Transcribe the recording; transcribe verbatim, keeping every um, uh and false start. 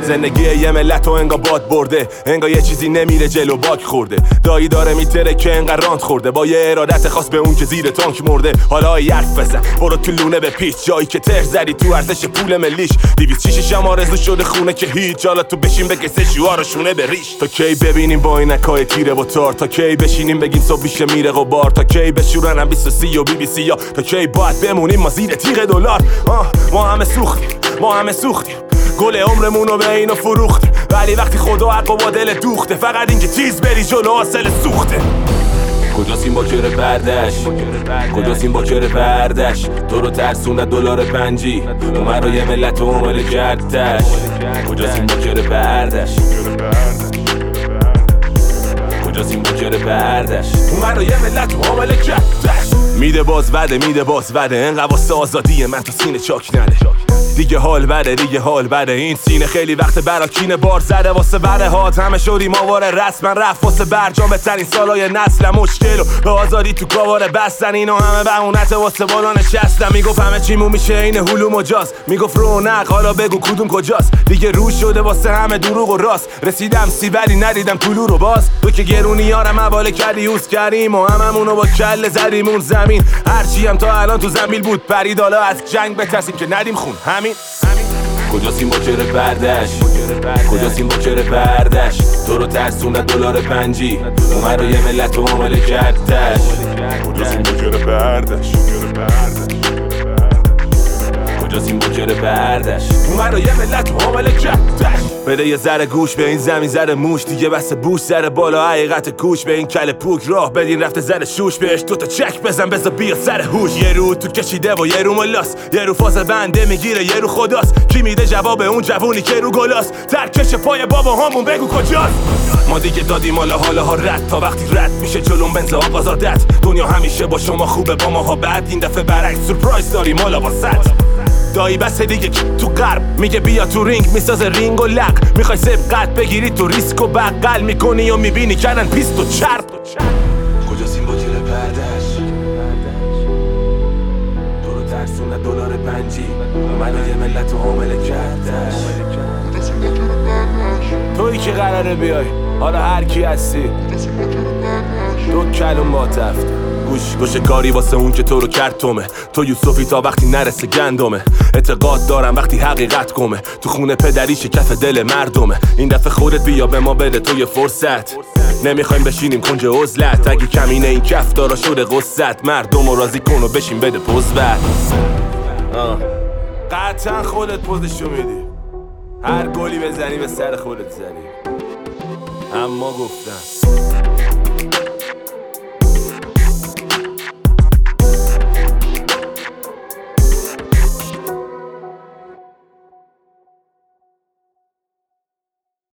زندگی یه ملت و انگا باد برده، انگا یه چیزی نمیره جلو باک خورده. دایی داره میتره که انقدر راند خورده، با یه ارادت خاص به اون که زیر تانک مرده. حالا حرف بزن برو تو لونه به پیچ، جایی که تر زدی تو ارزش پول ملیش. دیویست شیشش هم آرزو شده خونه که هیچ، حالا تو بشین بکسه شوارشونه به ریش. تا کی ببینیم با اینکای تیره و تار، تا کی بشینیم بگیم صبح میشه میره غبار، تا کی بشورنم بیست و سی و بی بی سی، یا تا کی باید بمونیم ما زیر تیغ دلار. ما همه سوختیم، ما همه سوختیم، گل عمرمونو به اینو فروختیم، ولی وقتی خدا حق و با دل دوخته، فقط این که چیز بری جلو حاصل سوخته. کجاست این باکر بردش؟ کجاست این باکر بردش؟ تو رو ترسونه دلار پنجی، اومد رو یه ملت و عمل کردش. کجاست این باکر بردش؟ کجاست این باکر بردش؟ اومد رو یه ملت و عمل کردش. میده باز وده، میده باز وده، انقدر واسه آزادی من تو سینه چاک نده. دیگه حال بده، دیگه حال بده، این سینه خیلی وقت براکینه بار زده. واسه بره هات همه شدیم آواره، رسما رفت واسه برجام ترین سالای نسل. مشکل و به آزادی تو کاواره بستن، اینو همه بهونت واسه بالا نشستم. میگفت همه چیمو میشه این هلوم و جاز، میگفت رونق حالا بگو کدوم کجاست. دیگه روش شده واسه همه دروغ و راست، رسیدم سی ولی ندیدم طلوع رو باز. تو که گرونیارم حواله کردی اوز کردیم و هممونو با کله زدیم اون زمین. هرچی هم تا الان تو زمین بود پرید، حالا از جنگ بترسیم که ندیم خون. همین کجاست این باکر بردش؟ کجاست این باکر بردش؟ تو رو ترسونه دلار پنجی، اومد رو یه ملت و عمل کردش. کجاست این باکر بردش؟ کجاست این باکر بردش؟ اومد رو یه ملت و عمل کردش. بده یه ذره گوش به این زمین ذره موش، دیگه بس بوش ذره بالا حقیقت کوش. به این کل پوک راه بدین رفته ذره شوش، بهش دوتا چک بزن بزا بیا سر هوش. یه رو تو کشیده و یه رو ملاس، یه رو فاز بنده میگیره یه رو خداست. کی میده جواب اون جوونی که رو گلاست؟ ترکش پای بابا همون بگو کجاست؟ ما دیگه دادیم حالا حالا ها رد، تا وقتی رد میشه جلوم بنز آقا زادت. دنیا همیشه با شما خوبه با ماها بد، این دفعه برعکس سورپرایز داریم حالا واسط. دایی بسه دیگه تو غرب میگه بیا تو رینگ، میسازه رینگ و لق. میخوای سبقت بگیری تو ریسک و بغل میکنی و میبینی کردن پیست و چرب. کجاست این باکر بردش؟ تو رو ترسونه دلار پنجی، اومد یه ملت و عامل کردش. تویی که قراره بیای، حالا هر کی هستی دو کلم با تفت گوش گوش کاری واسه اون که تو رو کرد تومه. تو یوسفی تا وقتی نرسه گندمه، اعتقاد دارم وقتی حقیقت گمه. تو خونه پدریش کف دل مردمه. این دفعه خودت بیا به ما بده تو یه فرصت، نمیخوایم بشینیم کنج عزلت. اگه کمینه این کف دارا شده قصت، مردم رو راضی کن و بشین بده پوز بر. قطعا خودت پوزشو میدی، هر گلی بزنی به سر خودت زنی. اما گفتم